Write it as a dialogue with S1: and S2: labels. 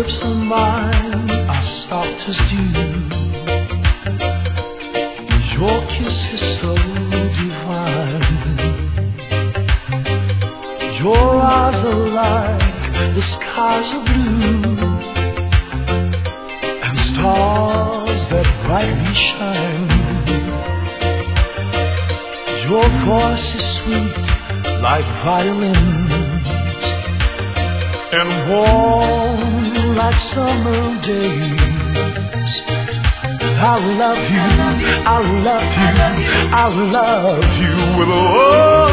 S1: lips of mine are soft as dew. Your kiss is so divine. Your eyes are like the skies are blue, and stars that brightly shine. Your voice is sweet like violins, and warm like summer days. I love you, I love you, I love you with all